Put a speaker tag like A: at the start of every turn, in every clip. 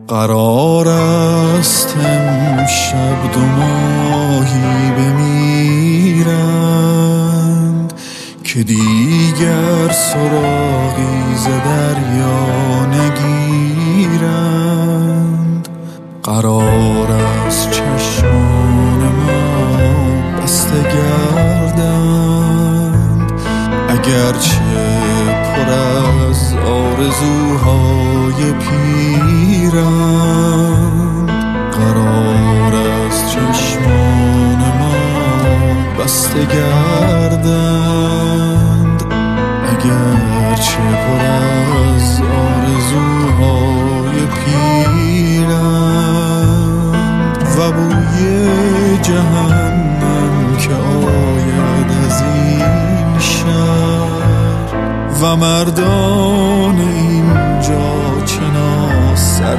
A: قرار است امشب دو ماهی بمیرند که دیگر سراغی ز دریا نگیرند. قرار است چشمان ما بسته گردند اگرچه پر از آرزوهای پیرند. قرار است چشمان ما بسته گردند اگرچه پر از آرزوهای پیرند. و بوی جهنم که آید از این شهر و مردان اینجا چنا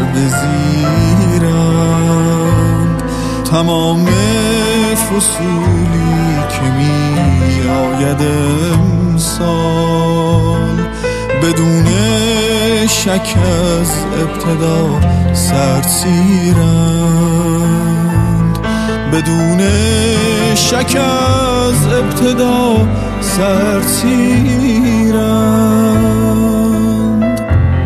A: سربزیرند. تمام فصولی که می آید امسال بدون شک از ابتدا سرسیرند. بدون شک از ابتدا سرسیرند.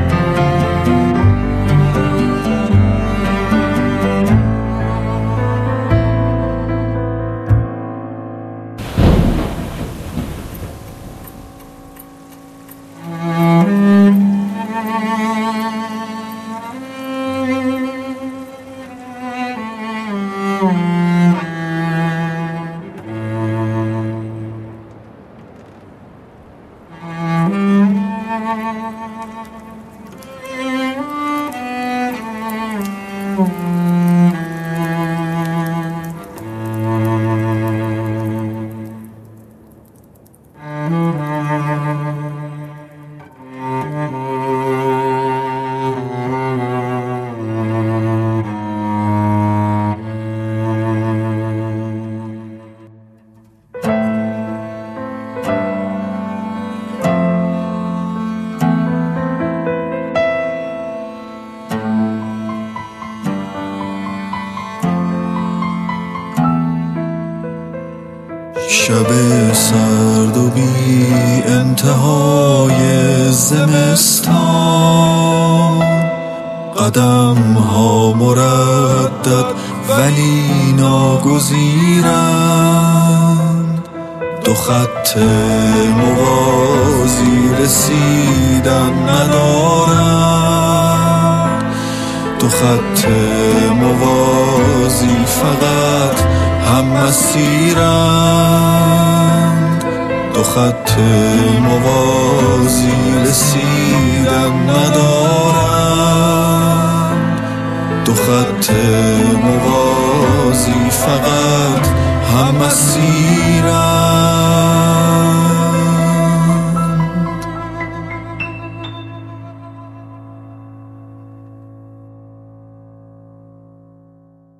A: شب سرد و بی انتهای زمستان، قدم ها مردد ولی ناگزیرند. دو خط موازی رسیدن ندارند، دو خط موازی فقط هم مسیرند. دو خط موازی رسیدن ندارند، دو خط موازی فقط هم مسیرند.